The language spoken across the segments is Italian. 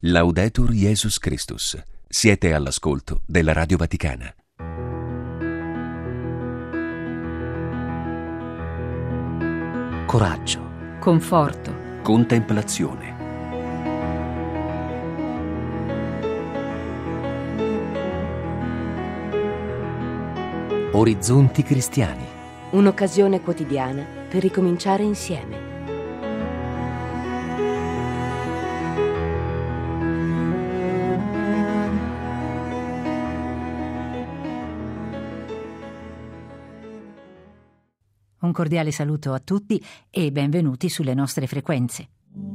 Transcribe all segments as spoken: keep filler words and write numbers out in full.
Laudetur Jesus Christus. Siete all'ascolto della Radio Vaticana. Coraggio, conforto, Contemplazione. orizzonti cristiani. un'occasione quotidiana per ricominciare insieme. Un cordiale saluto a tutti e benvenuti sulle nostre frequenze.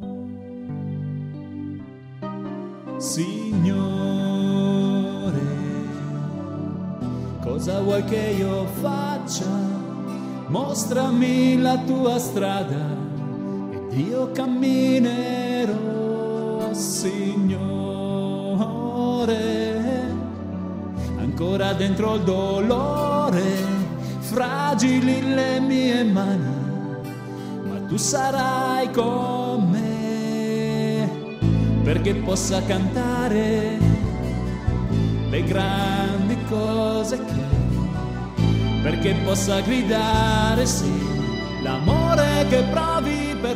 Signore, cosa vuoi che io faccia? Mostrami la tua strada ed io camminerò, Signore. Ancora dentro il dolore, fragili le mie mani, ma tu sarai con me, perché possa cantare le grandi cose che, perché possa gridare sì, l'amore che provi per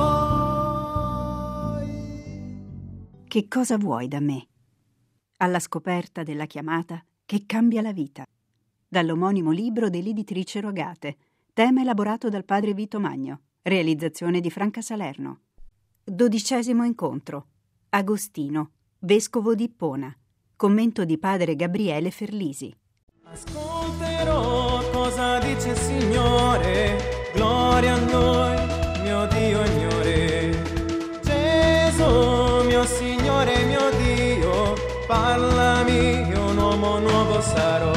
noi. Che cosa vuoi da me? Alla scoperta della chiamata che cambia la vita. Dall'omonimo libro dell'editrice Rogate, tema elaborato dal padre Vito Magno, realizzazione di Franca Salerno. Dodicesimo incontro. Agostino, vescovo di Ippona. Commento di padre Gabriele Ferlisi. Ascolterò cosa dice il Signore, gloria a noi, mio Dio e mio Re. Gesù, mio Signore, mio Dio, parlami, io un uomo nuovo sarò.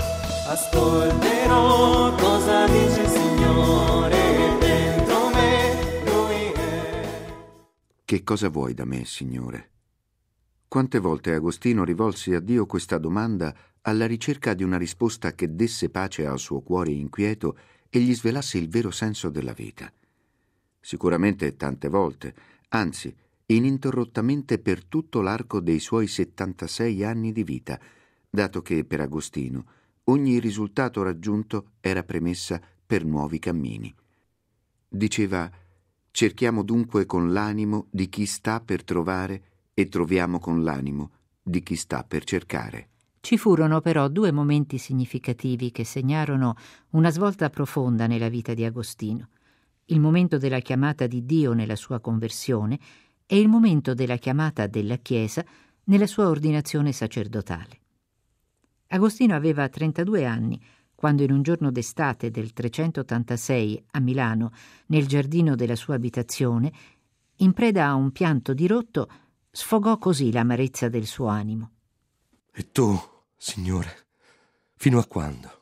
Ascolterò cosa dice il Signore, dentro me Lui è. Che cosa vuoi da me, Signore? Quante volte Agostino rivolse a Dio questa domanda alla ricerca di una risposta che desse pace al suo cuore inquieto e gli svelasse il vero senso della vita. Sicuramente tante volte, anzi, ininterrottamente per tutto l'arco dei suoi settantasei anni di vita, dato che per Agostino ogni risultato raggiunto era premessa per nuovi cammini. Diceva: cerchiamo dunque con l'animo di chi sta per trovare e troviamo con l'animo di chi sta per cercare. Ci furono però due momenti significativi che segnarono una svolta profonda nella vita di Agostino: il momento della chiamata di Dio nella sua conversione e il momento della chiamata della Chiesa nella sua ordinazione sacerdotale. Agostino aveva trentadue anni quando in un giorno d'estate del trecentottantasei a Milano, nel giardino della sua abitazione, in preda a un pianto dirotto, sfogò così l'amarezza del suo animo. E tu, Signore, fino a quando?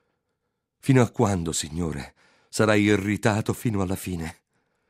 Fino a quando, Signore, sarai irritato fino alla fine?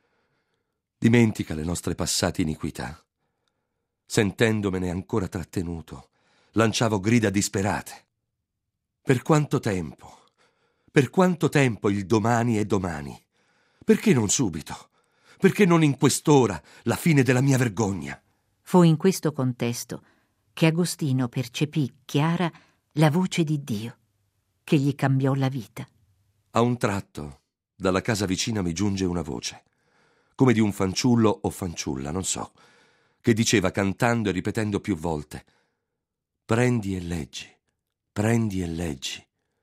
Dimentica le nostre passate iniquità. Sentendomene ancora trattenuto, lanciavo grida disperate. Per quanto tempo? Per quanto tempo il domani è domani? Perché non subito? Perché non in quest'ora la fine della mia vergogna? Fu in questo contesto che Agostino percepì chiara la voce di Dio, che gli cambiò la vita. A un tratto, dalla casa vicina mi giunge una voce, come di un fanciullo o fanciulla, non so, che diceva cantando e ripetendo più volte: prendi e leggi, prendi e leggi.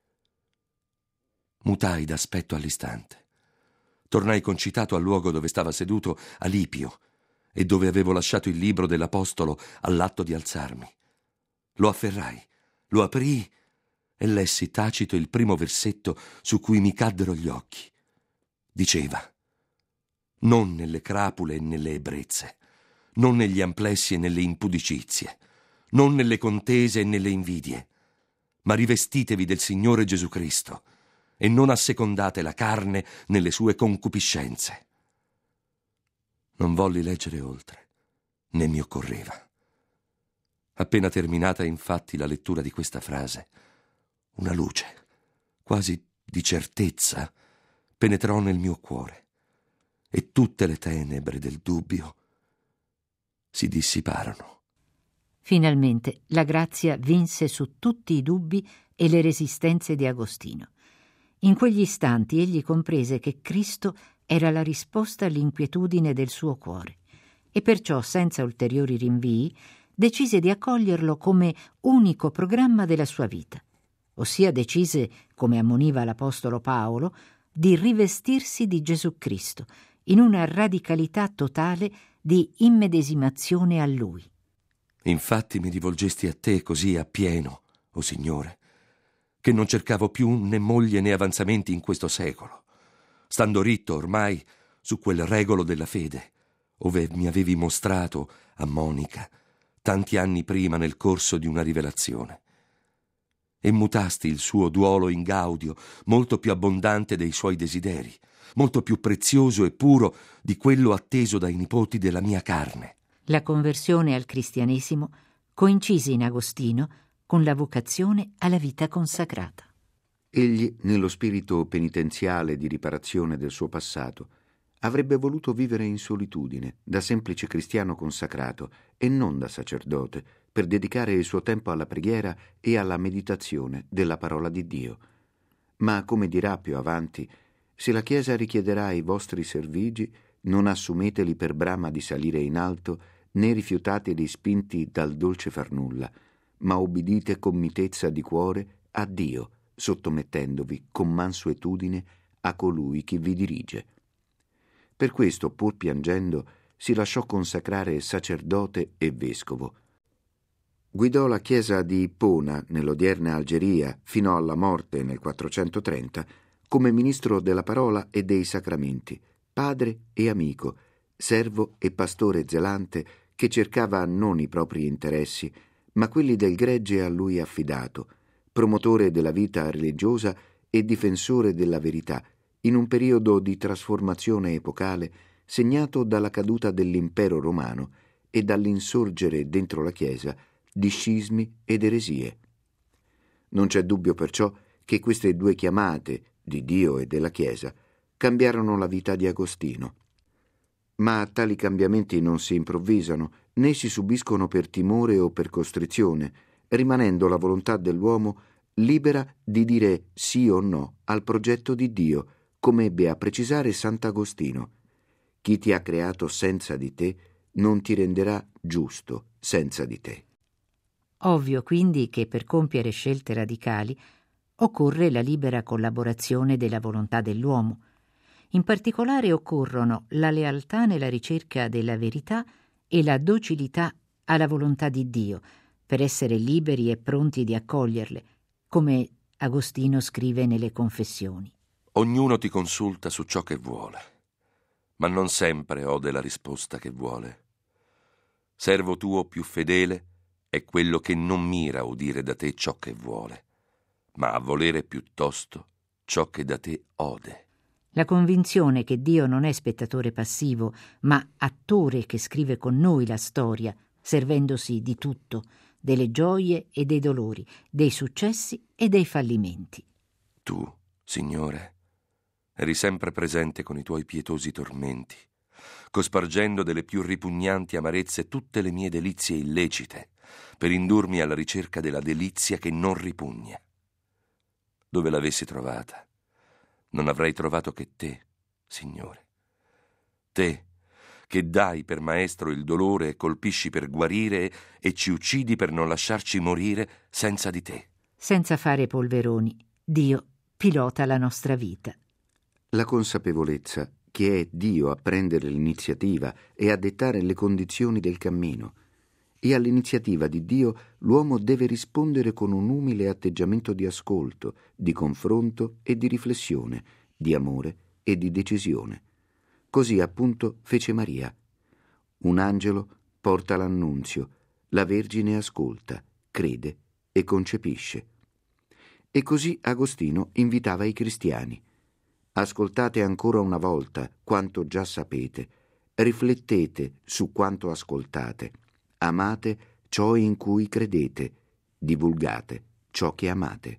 Mutai d'aspetto all'istante. Tornai concitato al luogo dove stava seduto Alipio e dove avevo lasciato il libro dell'Apostolo all'atto di alzarmi. Lo afferrai, lo aprii e lessi tacito il primo versetto su cui mi caddero gli occhi. Diceva: non nelle crapule e nelle ebbrezze, non negli amplessi e nelle impudicizie, non nelle contese e nelle invidie, ma rivestitevi del Signore Gesù Cristo e non assecondate la carne nelle sue concupiscenze. Non volli leggere oltre, né mi occorreva. Appena terminata infatti la lettura di questa frase, una luce, quasi di certezza, penetrò nel mio cuore e tutte le tenebre del dubbio si dissiparono. Finalmente la grazia vinse su tutti i dubbi e le resistenze di Agostino. In quegli istanti egli comprese che Cristo era la risposta all'inquietudine del suo cuore e perciò, senza ulteriori rinvii, decise di accoglierlo come unico programma della sua vita, ossia decise, come ammoniva l'apostolo Paolo, di rivestirsi di Gesù Cristo in una radicalità totale di immedesimazione a Lui. Infatti mi rivolgesti a te così appieno, o Signore, che non cercavo più né moglie né avanzamenti in questo secolo, stando ritto ormai su quel regolo della fede, ove mi avevi mostrato a Monica tanti anni prima nel corso di una rivelazione. E mutasti il suo duolo in gaudio, molto più abbondante dei suoi desideri, molto più prezioso e puro di quello atteso dai nipoti della mia carne. La conversione al cristianesimo coincise in Agostino con la vocazione alla vita consacrata. Egli, nello spirito penitenziale di riparazione del suo passato, avrebbe voluto vivere in solitudine, da semplice cristiano consacrato e non da sacerdote, per dedicare il suo tempo alla preghiera e alla meditazione della parola di Dio. Ma, come dirà più avanti, se la Chiesa richiederà i vostri servigi, non assumeteli per brama di salire in alto, né rifiutateli spinti dal dolce far nulla, ma obbedite con mitezza di cuore a Dio, sottomettendovi con mansuetudine a colui che vi dirige. Per questo, pur piangendo, si lasciò consacrare sacerdote e vescovo. Guidò la chiesa di Ippona, nell'odierna Algeria, fino alla morte nel quattrocentotrenta, come ministro della parola e dei sacramenti, padre e amico, servo e pastore zelante che cercava non i propri interessi, ma quelli del gregge a lui affidato, promotore della vita religiosa e difensore della verità, in un periodo di trasformazione epocale segnato dalla caduta dell'impero romano e dall'insorgere dentro la Chiesa di scismi ed eresie. Non c'è dubbio perciò che queste due chiamate, di Dio e della Chiesa, cambiarono la vita di Agostino. Ma tali cambiamenti non si improvvisano, né si subiscono per timore o per costrizione, rimanendo la volontà dell'uomo libera di dire sì o no al progetto di Dio, come ebbe a precisare Sant'Agostino. Chi ti ha creato senza di te non ti renderà giusto senza di te. Ovvio quindi che per compiere scelte radicali occorre la libera collaborazione della volontà dell'uomo. In particolare occorrono la lealtà nella ricerca della verità e la docilità alla volontà di Dio, per essere liberi e pronti di accoglierle, come Agostino scrive nelle Confessioni. Ognuno ti consulta su ciò che vuole, ma non sempre ode la risposta che vuole. Servo tuo più fedele è quello che non mira a udire da te ciò che vuole, ma a volere piuttosto ciò che da te ode. La convinzione che Dio non è spettatore passivo, ma attore che scrive con noi la storia, servendosi di tutto, delle gioie e dei dolori, dei successi e dei fallimenti. Tu, Signore, eri sempre presente con i tuoi pietosi tormenti, cospargendo delle più ripugnanti amarezze tutte le mie delizie illecite, per indurmi alla ricerca della delizia che non ripugna. Dove l'avessi trovata, non avrei trovato che te, Signore. Te, che dai per maestro il dolore e colpisci per guarire e ci uccidi per non lasciarci morire senza di te. Senza fare polveroni, Dio pilota la nostra vita. La consapevolezza che è Dio a prendere l'iniziativa e a dettare le condizioni del cammino. E all'iniziativa di Dio l'uomo deve rispondere con un umile atteggiamento di ascolto, di confronto e di riflessione, di amore e di decisione. Così appunto fece Maria. Un angelo porta l'annunzio, la Vergine ascolta, crede e concepisce. E così Agostino invitava i cristiani. Ascoltate ancora una volta quanto già sapete, riflettete su quanto ascoltate, amate ciò in cui credete, divulgate ciò che amate.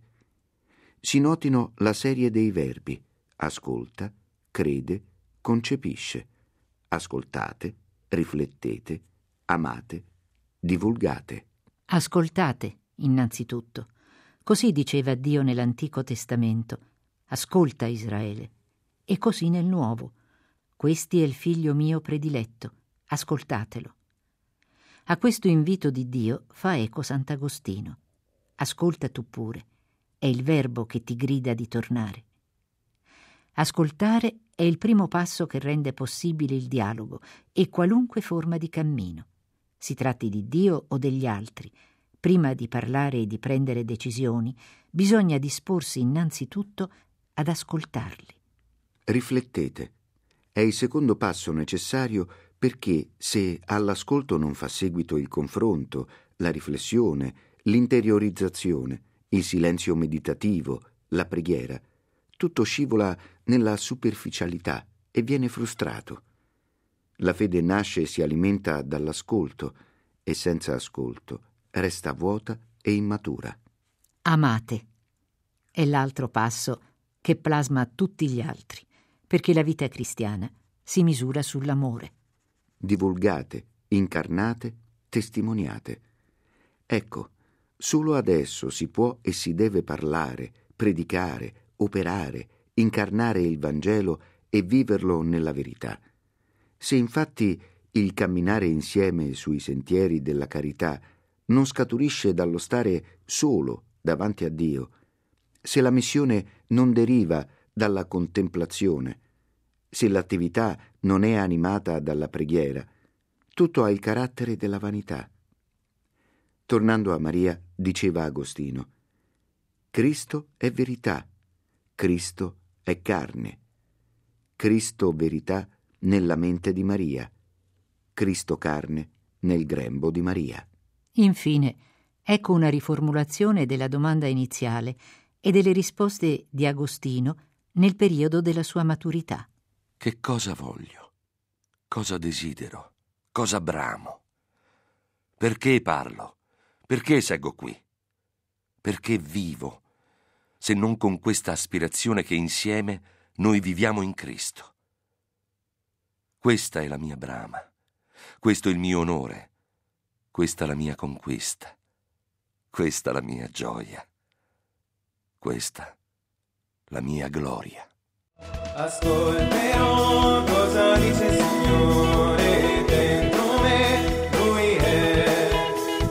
Si notino la serie dei verbi: ascolta, crede, concepisce. Ascoltate, riflettete, amate, divulgate. Ascoltate, innanzitutto. Così diceva Dio nell'Antico Testamento. Ascolta, Israele. E così nel Nuovo. Questi è il figlio mio prediletto. Ascoltatelo. A questo invito di Dio fa eco Sant'Agostino. Ascolta tu pure. È il verbo che ti grida di tornare. Ascoltare è il primo passo che rende possibile il dialogo e qualunque forma di cammino. Si tratti di Dio o degli altri, prima di parlare e di prendere decisioni, bisogna disporsi innanzitutto ad ascoltarli. Riflettete. È il secondo passo necessario perché se all'ascolto non fa seguito il confronto, la riflessione, l'interiorizzazione, il silenzio meditativo, la preghiera, tutto scivola nella superficialità e viene frustrato. La fede nasce e si alimenta dall'ascolto e senza ascolto resta vuota e immatura. Amate è l'altro passo che plasma tutti gli altri, perché la vita cristiana si misura sull'amore. Divulgate, incarnate, testimoniate. Ecco, solo adesso si può e si deve parlare, predicare, operare, incarnare il Vangelo e viverlo nella verità. Se infatti il camminare insieme sui sentieri della carità non scaturisce dallo stare solo davanti a Dio, se la missione non deriva dalla contemplazione, se l'attività non è animata dalla preghiera, tutto ha il carattere della vanità. Tornando a Maria, diceva Agostino: Cristo è verità, Cristo è carne, Cristo verità nella mente di Maria, Cristo carne nel grembo di Maria. Infine, ecco una riformulazione della domanda iniziale e delle risposte di Agostino nel periodo della sua maturità. Che cosa voglio? Cosa desidero? Cosa bramo? Perché parlo? Perché seggo qui? Perché vivo, se non con questa aspirazione che insieme noi viviamo in Cristo? Questa è la mia brama, questo è il mio onore, questa la mia conquista, questa la mia gioia, questa la mia gloria. Ascolterò cosa dice il Signore dentro me, Lui è.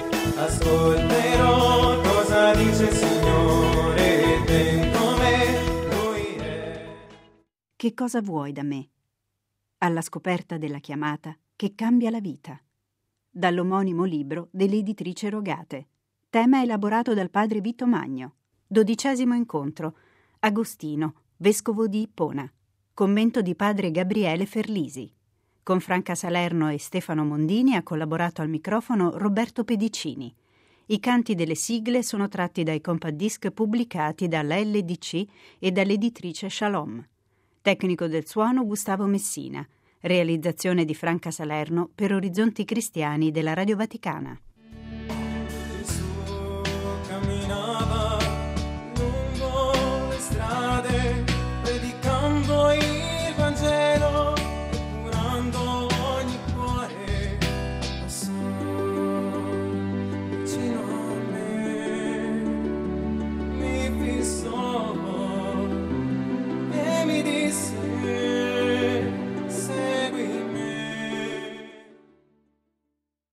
Ascolterò cosa dice il Signore dentro me, Lui è. Che cosa vuoi da me? Alla scoperta della chiamata che cambia la vita. Dall'omonimo libro dell'editrice Rogate. Tema elaborato dal padre Vito Magno. Dodicesimo incontro. Agostino, vescovo di Ippona. Commento di padre Gabriele Ferlisi. Con Franca Salerno e Stefano Mondini ha collaborato al microfono Roberto Pedicini. I canti delle sigle sono tratti dai compact disc pubblicati dalla L D C e dall'editrice Shalom. Tecnico del suono Gustavo Messina. Realizzazione di Franca Salerno per Orizzonti Cristiani della Radio Vaticana.